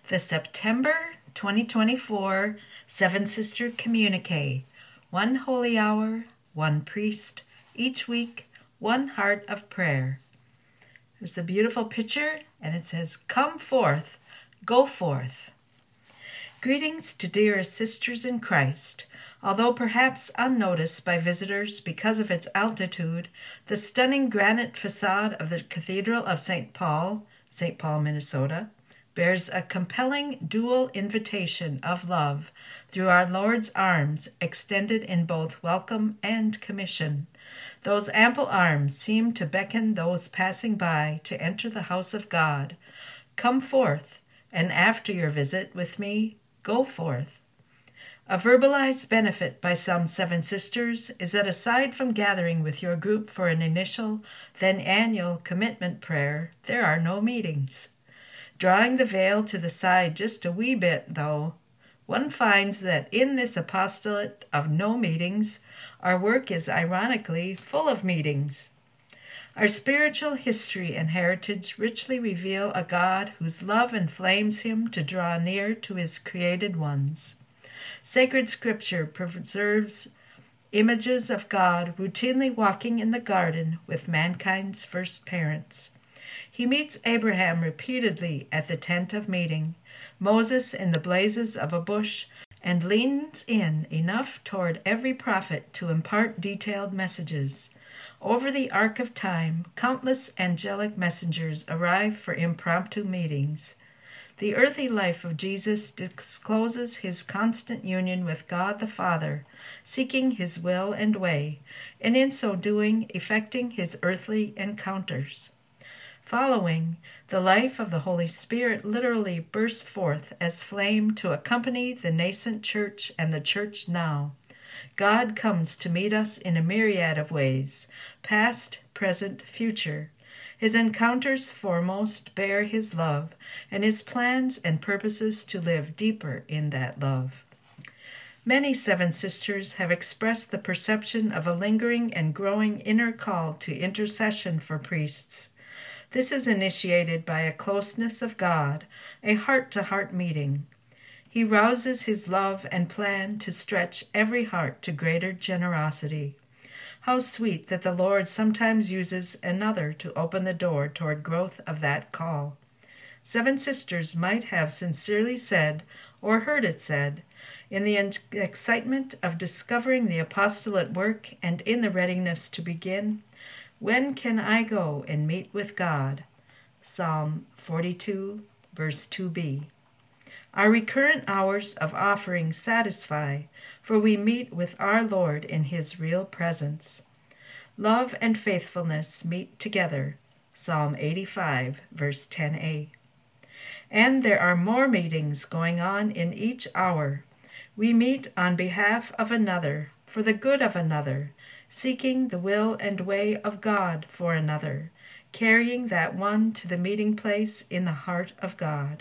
The September 2024 Seven Sister Communique. One holy hour, one priest, each week, one heart of prayer. There's a beautiful picture, and it says, "Come forth, go forth." Greetings to dear sisters in Christ. Although perhaps unnoticed by visitors because of its altitude, the stunning granite facade of the Cathedral of St. Paul, Minnesota, bears a compelling dual invitation of love through our Lord's arms extended in both welcome and commission. Those ample arms seem to beckon those passing by to enter the house of God. Come forth, and after your visit with me, go forth. A verbalized benefit by some Seven Sisters is that aside from gathering with your group for an initial, then annual commitment prayer, there are no meetings. Drawing the veil to the side just a wee bit, though, one finds that in this apostolate of no meetings, our work is ironically full of meetings. Our spiritual history and heritage richly reveal a God whose love inflames him to draw near to his created ones. Sacred Scripture preserves images of God routinely walking in the garden with mankind's first parents. He meets Abraham repeatedly at the tent of meeting, Moses in the blazes of a bush, and leans in enough toward every prophet to impart detailed messages. Over the arc of time, countless angelic messengers arrive for impromptu meetings. The earthly life of Jesus discloses his constant union with God the Father, seeking his will and way, and in so doing effecting his earthly encounters. Following, the life of the Holy Spirit literally bursts forth as flame to accompany the nascent church and the church now. God comes to meet us in a myriad of ways, past, present, future. His encounters foremost bear his love, and his plans and purposes to live deeper in that love. Many Seven Sisters have expressed the perception of a lingering and growing inner call to intercession for priests. This is initiated by a closeness of God, a heart-to-heart meeting. He rouses his love and plan to stretch every heart to greater generosity. How sweet that the Lord sometimes uses another to open the door toward growth of that call. Seven Sisters might have sincerely said, or heard it said, in the excitement of discovering the apostolate work and in the readiness to begin, "When can I go and meet with God?" Psalm 42, verse 2b. Our recurrent hours of offering satisfy, for we meet with our Lord in his real presence. Love and faithfulness meet together. Psalm 85, verse 10a. And there are more meetings going on in each hour. We meet on behalf of another, for the good of another, seeking the will and way of God for another, carrying that one to the meeting place in the heart of God.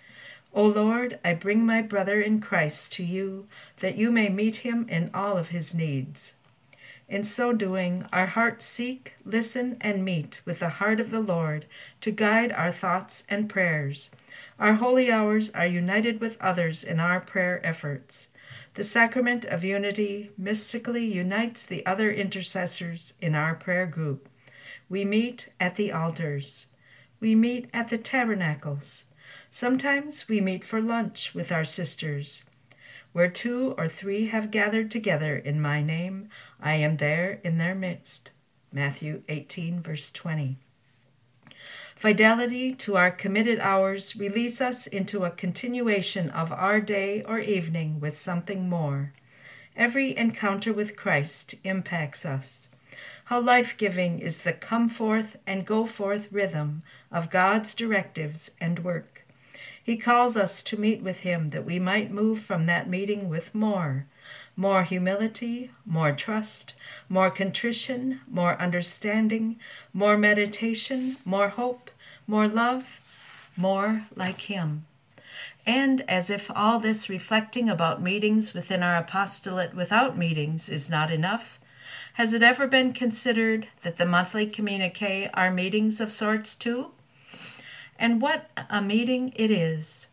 O Lord, I bring my brother in Christ to you, that you may meet him in all of his needs. In so doing, our hearts seek, listen, and meet with the heart of the Lord to guide our thoughts and prayers. Our holy hours are united with others in our prayer efforts. The sacrament of unity mystically unites the other intercessors in our prayer group. We meet at the altars. We meet at the tabernacles. Sometimes we meet for lunch with our sisters. Where 2 or 3 have gathered together in my name, I am there in their midst. Matthew 18, verse 20. Fidelity to our committed hours release us into a continuation of our day or evening with something more. Every encounter with Christ impacts us. How life-giving is the come forth and go forth rhythm of God's directives and work. He calls us to meet with him that we might move from that meeting with more humility, more trust, more contrition, more understanding, more meditation, more hope, more love, more like him. And as if all this reflecting about meetings within our apostolate without meetings is not enough, has it ever been considered that the monthly communique are meetings of sorts too? And what a meeting it is!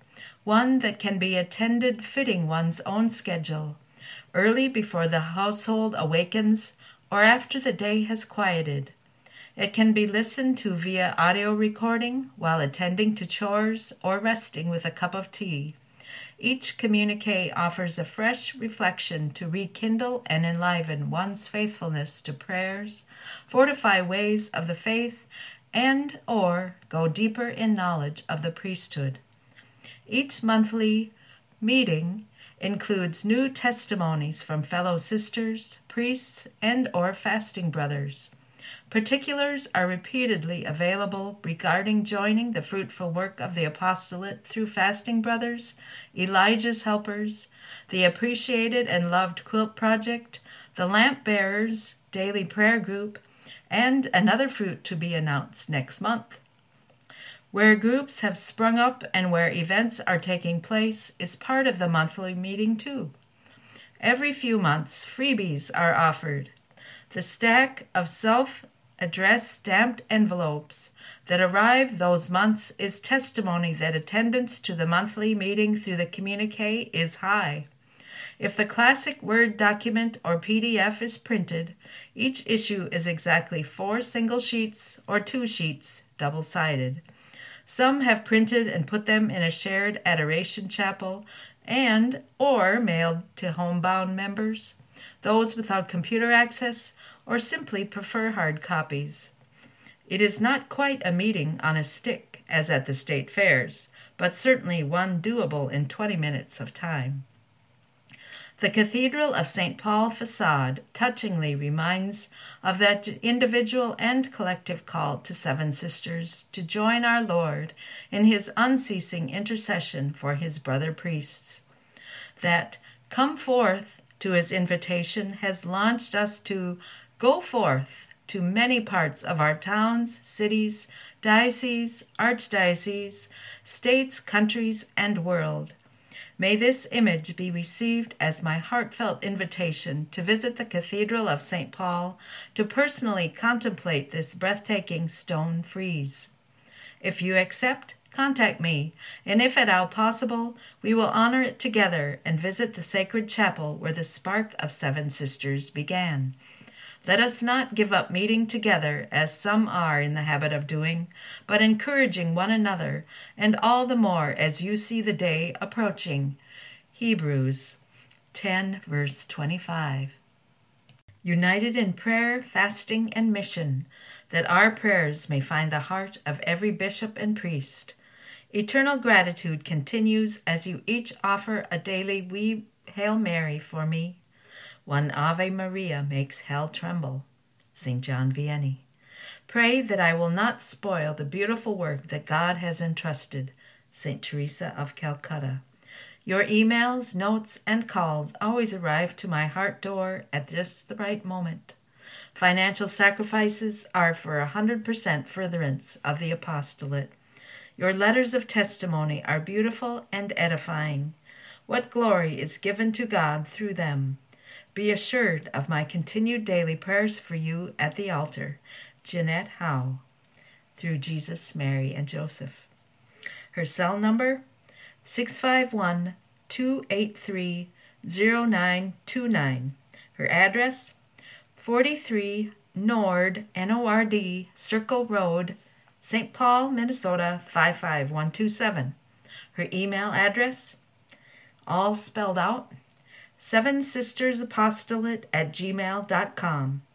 one that can be attended fitting one's own schedule, early before the household awakens or after the day has quieted. It can be listened to via audio recording while attending to chores or resting with a cup of tea. Each communique offers a fresh reflection to rekindle and enliven one's faithfulness to prayers, fortify ways of the faith, and or go deeper in knowledge of the priesthood. Each monthly meeting includes new testimonies from fellow sisters, priests, and or fasting brothers. Particulars are repeatedly available regarding joining the fruitful work of the apostolate through Fasting Brothers, Elijah's Helpers, the Appreciated and Loved Quilt Project, the Lamp Bearers Daily Prayer Group, and another fruit to be announced next month. Where groups have sprung up and where events are taking place is part of the monthly meeting too. Every few months, freebies are offered. The stack of self-addressed stamped envelopes that arrive those months is testimony that attendance to the monthly meeting through the communique is high. If the classic Word document or PDF is printed, each issue is exactly 4 single sheets or 2 sheets, double-sided. Some have printed and put them in a shared adoration chapel and or mailed to homebound members, those without computer access, or simply prefer hard copies. It is not quite a meeting on a stick, as at the state fairs, but certainly one doable in 20 minutes of time. The Cathedral of St. Paul facade touchingly reminds of that individual and collective call to Seven Sisters to join our Lord in his unceasing intercession for his brother priests. That come forth to his invitation has launched us to go forth to many parts of our towns, cities, dioceses, archdioceses, states, countries, and world. May this image be received as my heartfelt invitation to visit the Cathedral of St. Paul, to personally contemplate this breathtaking stone frieze. If you accept, contact me, and if at all possible, we will honor it together and visit the sacred chapel where the spark of Seven Sisters began. Let us not give up meeting together, as some are in the habit of doing, but encouraging one another, and all the more as you see the day approaching. Hebrews 10, verse 25. United in prayer, fasting, and mission, that our prayers may find the heart of every bishop and priest. Eternal gratitude continues as you each offer a daily wee Hail Mary for me. One Ave Maria makes hell tremble. St. John Vianney. Pray that I will not spoil the beautiful work that God has entrusted. St. Teresa of Calcutta. Your emails, notes, and calls always arrive to my heart door at just the right moment. Financial sacrifices are for 100% furtherance of the apostolate. Your letters of testimony are beautiful and edifying. What glory is given to God through them. Be assured of my continued daily prayers for you at the altar. Jeanette Howe, through Jesus, Mary, and Joseph. Her cell number, 651-283-0929. Her address, 43 Nord, N-O-R-D, Circle Road, St. Paul, Minnesota, 55127. Her email address, all spelled out, sevensistersapostolate@gmail.com.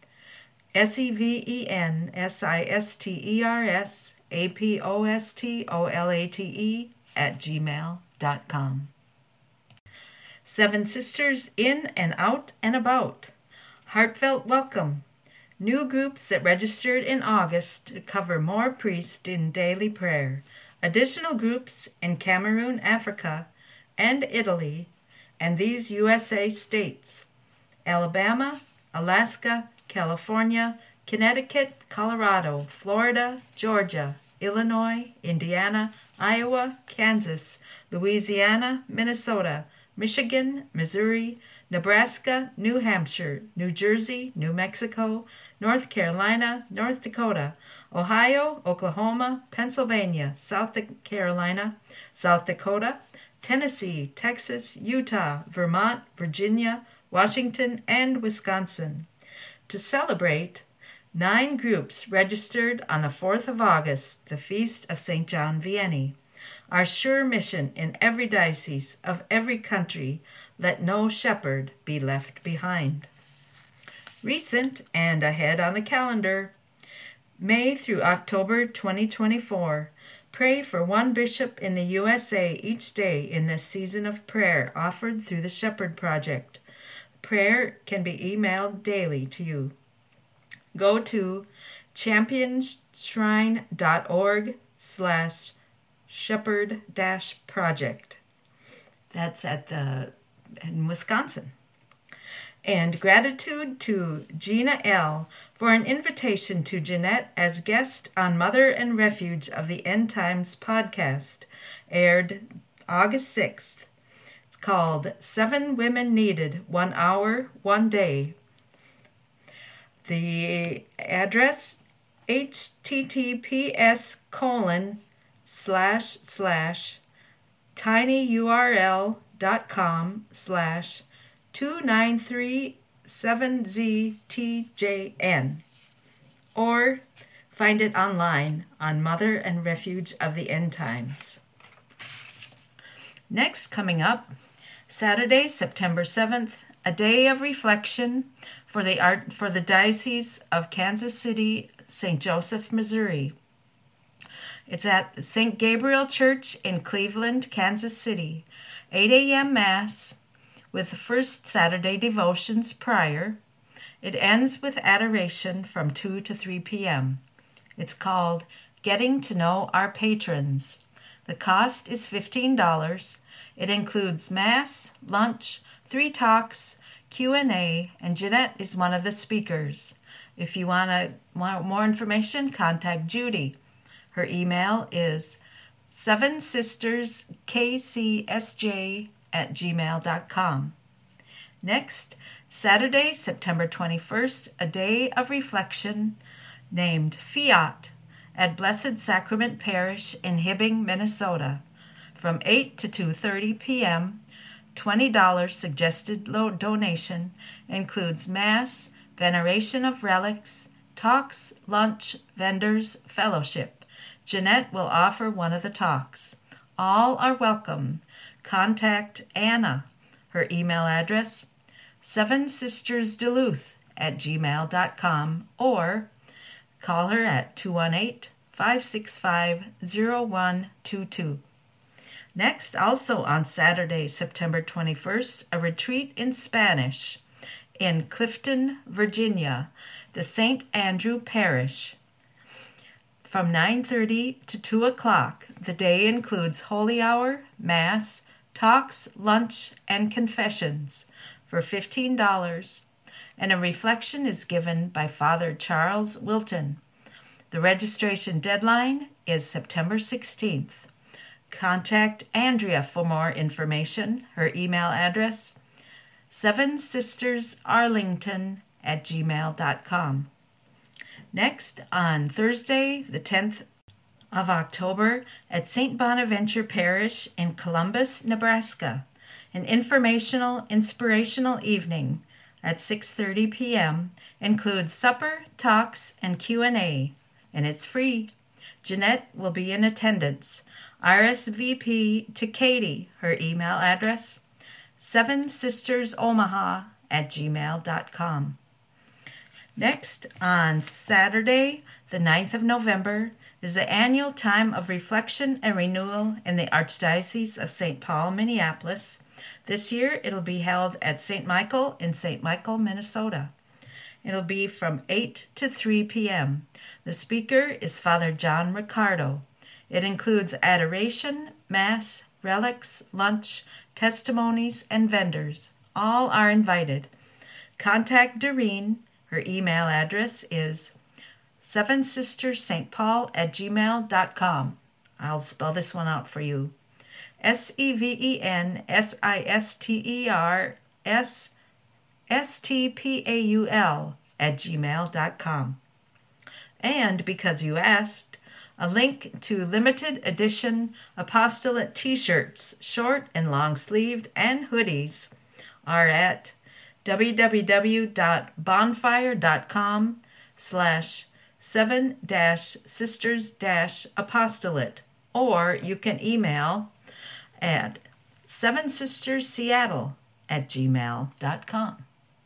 sevensistersapostolate@gmail.com. Seven Sisters in and out and about. Heartfelt welcome. New groups that registered in August to cover more priests in daily prayer. Additional groups in Cameroon, Africa, and Italy, and these USA states: Alabama, Alaska, California, Connecticut, Colorado, Florida, Georgia, Illinois, Indiana, Iowa, Kansas, Louisiana, Minnesota, Michigan, Missouri, Nebraska, New Hampshire, New Jersey, New Mexico, North Carolina, North Dakota, Ohio, Oklahoma, Pennsylvania, South Carolina, South Dakota, Tennessee, Texas, Utah, Vermont, Virginia, Washington, and Wisconsin. To celebrate, 9 groups registered on the 4th of August, the Feast of St. John Vianney. Our sure mission in every diocese of every country, let no shepherd be left behind. Recent and ahead on the calendar, May through October 2024. Pray for one bishop in the USA each day in this season of prayer offered through the Shepherd Project. Prayer can be emailed daily to you. Go to championsshrine.org/shepherd-project. That's in Wisconsin. And gratitude to Gina L. for an invitation to Jeanette as guest on Mother and Refuge of the End Times podcast, aired August 6th. It's called 7 Women Needed, 1 Hour, 1 Day. The address, https://tinyurl.com/2937ZTJN, or find it online on Mother and Refuge of the End Times. Next, coming up, Saturday, September 7th, a day of reflection for the Diocese of Kansas City, St. Joseph, Missouri. It's at St. Gabriel Church in Cleveland, Kansas City. 8 a.m. Mass with the first Saturday devotions prior. It ends with adoration from 2 to 3 p.m. It's called Getting to Know Our Patrons. The cost is $15. It includes Mass, lunch, 3 talks, Q&A, and Jeanette is one of the speakers. If you want more information, contact Judy. Her email is 7sisterskcsj@gmail.com. Next, Saturday, September 21st, a day of reflection named Fiat at Blessed Sacrament Parish in Hibbing, Minnesota, from 8 to 2:30 p.m. $20 suggested donation includes Mass, veneration of relics, talks, lunch, vendors, fellowship. Jeanette will offer one of the talks. All are welcome. Contact Anna. Her email address, 7sistersduluth@gmail.com, or call her at 218-565-0122. Next, also on Saturday, September 21st, a retreat in Spanish in Clifton, Virginia, the St. Andrew Parish. From 9:30 to 2 o'clock, the day includes Holy Hour, Mass, talks, lunch, and confessions for $15, and a reflection is given by Father Charles Wilton. The registration deadline is September 16th. Contact Andrea for more information. Her email address, 7sistersarlington@gmail.com. Next, on Thursday, the 10th of October, at St. Bonaventure Parish in Columbus, Nebraska, an informational, inspirational evening at 6:30 p.m. includes supper, talks, and Q&A, and it's free. Jeanette will be in attendance. RSVP to Katie. Her email address, 7sistersomaha@gmail.com. Next, on Saturday, the 9th of November, is the annual time of reflection and renewal in the Archdiocese of St. Paul, Minneapolis. This year, it'll be held at St. Michael in St. Michael, Minnesota. It'll be from 8 to 3 p.m. The speaker is Father John Ricardo. It includes adoration, Mass, relics, lunch, testimonies, and vendors. All are invited. Contact Doreen. Her email address is 7sistersstpaul@gmail.com. I'll spell this one out for you. SEVENSISTERSTPAUL@gmail.com. And because you asked, A link to limited edition apostolate t-shirts, short and long sleeved, and hoodies are at www.bonfire.com/7-sisters-apostolate, or you can email at 7sistersseattle@gmail.com.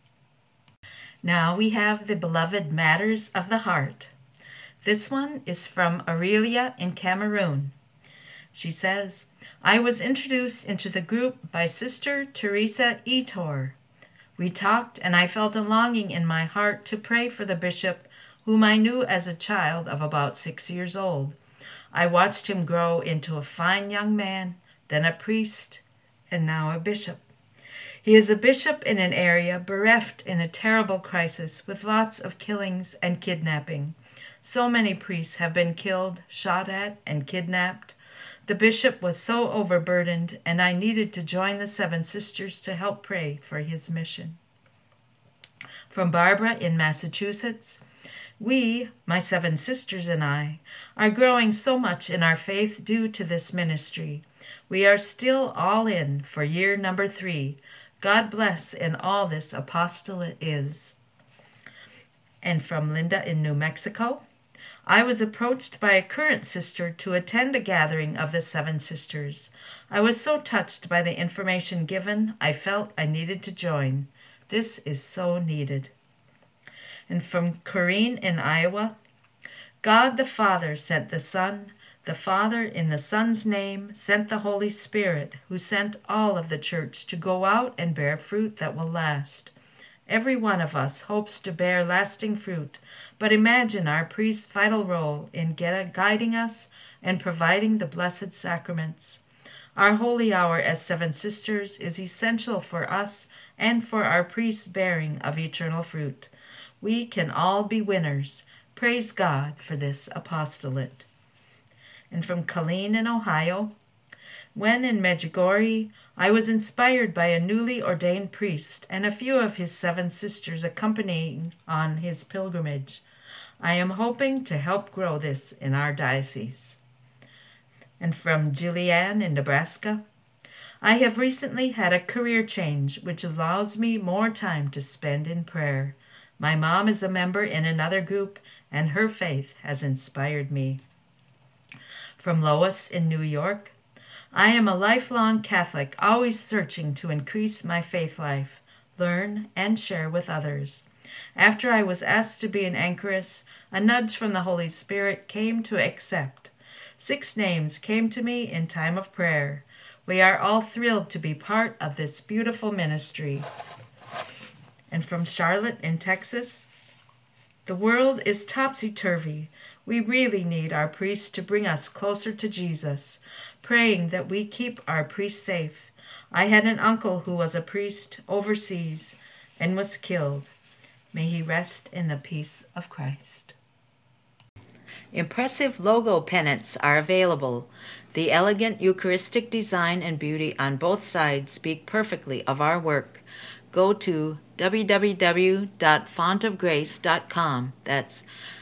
Now we have the beloved Matters of the Heart. This one is from Aurelia in Cameroon. She says, I was introduced into the group by Sister Teresa Etor. We talked, and I felt a longing in my heart to pray for the bishop, whom I knew as a child of about 6 years old. I watched him grow into a fine young man, then a priest, and now a bishop. He is a bishop in an area bereft in a terrible crisis with lots of killings and kidnapping. So many priests have been killed, shot at, and kidnapped. The bishop was so overburdened, and I needed to join the 7 Sisters to help pray for his mission. From Barbara in Massachusetts, we, my 7 sisters and I, are growing so much in our faith due to this ministry. We are still all in for year number 3. God bless in all this apostolate is. And from Linda in New Mexico, I was approached by a current sister to attend a gathering of the 7 Sisters. I was so touched by the information given, I felt I needed to join. This is so needed. And from Corinne in Iowa, God the Father sent the Son. The Father, in the Son's name, sent the Holy Spirit, who sent all of the church to go out and bear fruit that will last. Every one of us hopes to bear lasting fruit, but imagine our priest's vital role in guiding us and providing the blessed sacraments. Our holy hour as 7 Sisters is essential for us and for our priest's bearing of eternal fruit. We can all be winners. Praise God for this apostolate. And from Colleen in Ohio, when in Medjugorje, I was inspired by a newly ordained priest and a few of his 7 sisters accompanying on his pilgrimage. I am hoping to help grow this in our diocese. And from Julianne in Nebraska, I have recently had a career change which allows me more time to spend in prayer. My mom is a member in another group, and her faith has inspired me. From Lois in New York, I am a lifelong Catholic, always searching to increase my faith life, learn, and share with others. After I was asked to be an anchoress, a nudge from the Holy Spirit came to accept. 6 names came to me in time of prayer. We are all thrilled to be part of this beautiful ministry. And from Charlotte in Texas, the world is topsy-turvy. We really need our priests to bring us closer to Jesus, praying that we keep our priests safe. I had an uncle who was a priest overseas and was killed. May he rest in the peace of Christ. Impressive logo pennants are available. The elegant Eucharistic design and beauty on both sides speak perfectly of our work. Go to www.fontofgrace.com. That's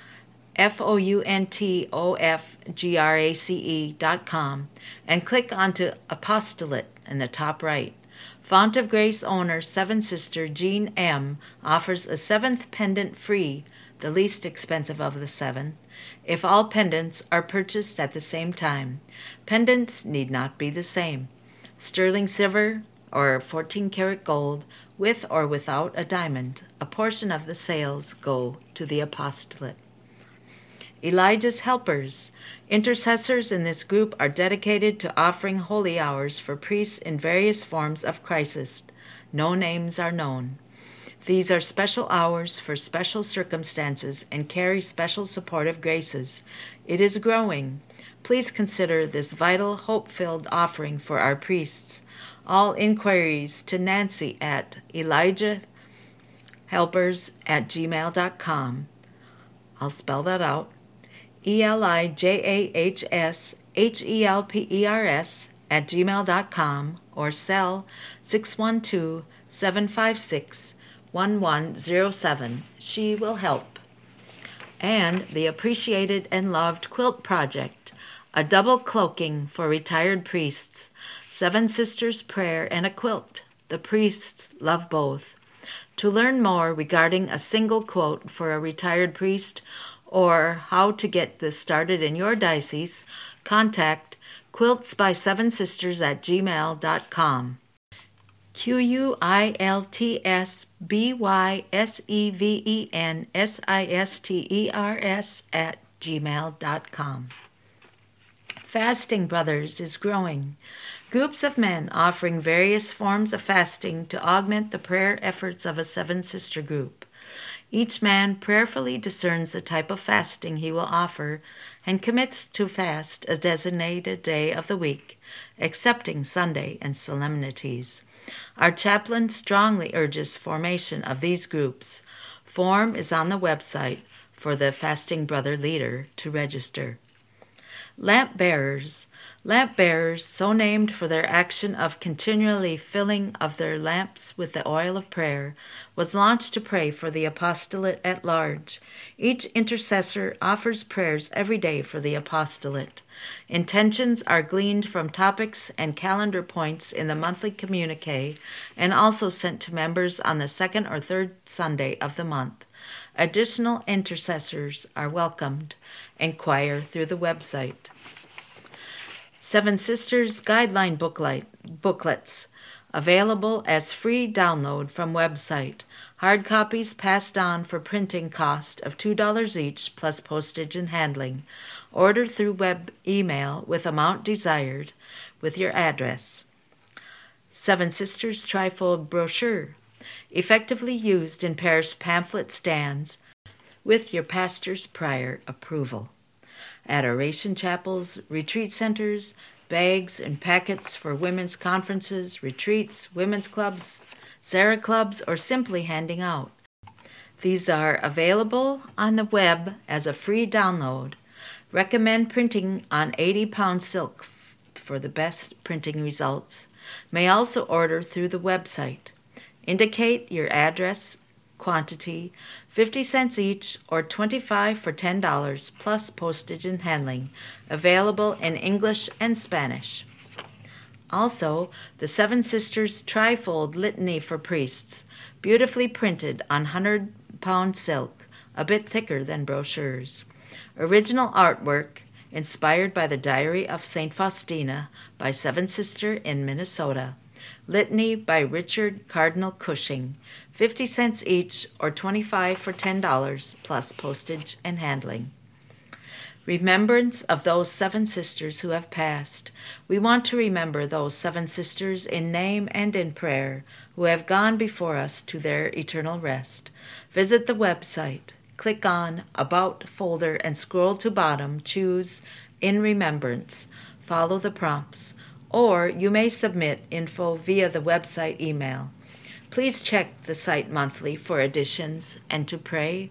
FOUNTOFGRACE.com, and click onto Apostolate in the top right. Font of Grace owner 7 Sister Jean M. offers a 7th pendant free, the least expensive of the 7, if all pendants are purchased at the same time. Pendants need not be the same. Sterling silver or 14-karat gold, with or without a diamond, a portion of the sales go to the apostolate. Elijah's Helpers. Intercessors in this group are dedicated to offering holy hours for priests in various forms of crisis. No names are known. These are special hours for special circumstances and carry special supportive graces. It is growing. Please consider this vital, hope-filled offering for our priests. All inquiries to Nancy at ElijahHelpers@gmail.com. I'll spell that out. ElijahHelpers@gmail.com, or cell 612-756-1107. She will help. and the Appreciated and Loved Quilt Project, a double cloaking for retired priests, 7 Sisters Prayer and a quilt. The priests love both. To learn more regarding a single quote for a retired priest or how to get this started in your diocese, contact quiltsby7sisters@gmail.com. quiltsby7sisters@gmail.com. Fasting Brothers is growing. Groups of men offering various forms of fasting to augment the prayer efforts of a 7-sister group. Each man prayerfully discerns the type of fasting he will offer and commits to fast a designated day of the week, excepting Sunday and solemnities. Our chaplain strongly urges formation of these groups. Form is on the website for the Fasting Brother leader to register. Lamp bearers, so named for their action of continually filling of their lamps with the oil of prayer, was launched to pray for the apostolate at large. Each intercessor offers prayers every day for the apostolate. Intentions are gleaned from topics and calendar points in the monthly communique and also sent to members on the second or third Sunday of the month. Additional intercessors are welcomed. Inquire through the website. 7 Sisters Guideline Booklets, available as free download from website. Hard copies passed on for printing cost of $2 each plus postage and handling. Order through web email with amount desired with your address. 7 Sisters Trifold Brochure, effectively used in parish pamphlet stands with your pastor's prior approval. Adoration chapels, retreat centers, bags and packets for women's conferences, retreats, women's clubs, Sarah clubs, or simply handing out. These are available on the web as a free download. Recommend printing on 80-pound silk for the best printing results. May also order through the website. Indicate your address, quantity, 50 cents each or $25 for $10 plus postage and handling, available in English and Spanish. Also, the 7 Sisters Trifold Litany for Priests, beautifully printed on 100-pound silk, a bit thicker than brochures. Original artwork inspired by the Diary of St. Faustina by 7 Sister in Minnesota. Litany by Richard Cardinal Cushing, 50 cents each or $25 for $10 plus postage and handling. Remembrance of those 7 sisters who have passed. We want to remember those 7 sisters in name and in prayer who have gone before us to their eternal rest. Visit the website, click on About folder and scroll to bottom, choose In Remembrance, follow the prompts, or you may submit info via the website email. Please check the site monthly for additions and to pray.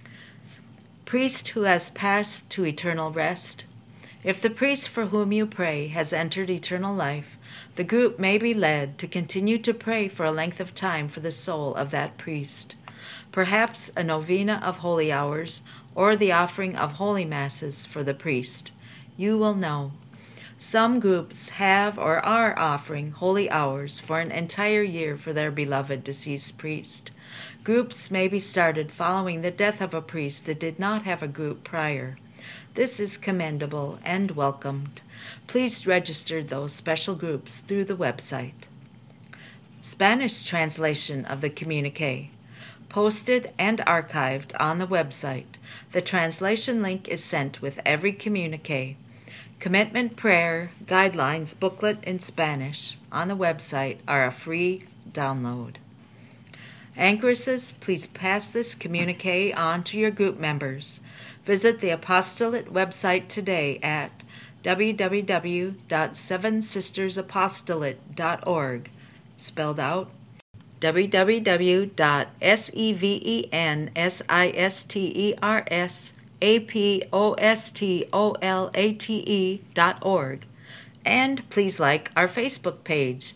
Priest who has passed to eternal rest. If the priest for whom you pray has entered eternal life, the group may be led to continue to pray for a length of time for the soul of that priest. Perhaps a novena of holy hours or the offering of holy masses for the priest. You will know. Some groups have or are offering holy hours for an entire year for their beloved deceased priest. Groups may be started following the death of a priest that did not have a group prior. This is commendable and welcomed. Please register those special groups through the website. Spanish translation of the communique. Posted and archived on the website. The translation link is sent with every communique. Commitment Prayer Guidelines booklet in Spanish on the website are a free download. Anchoresses, please pass this communique on to your group members. Visit the Apostolate website today at www.sevensistersapostolate.org, spelled out www.sevensistersapostolate.org, and please like our Facebook page,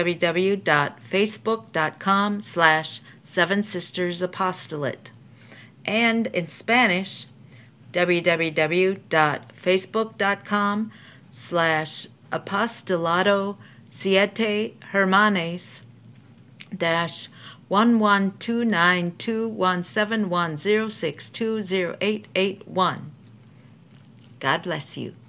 www.facebook.com/7sistersapostolate. and in Spanish, www.facebook.com/apostolado siete hermanes -112921710620881. God bless you.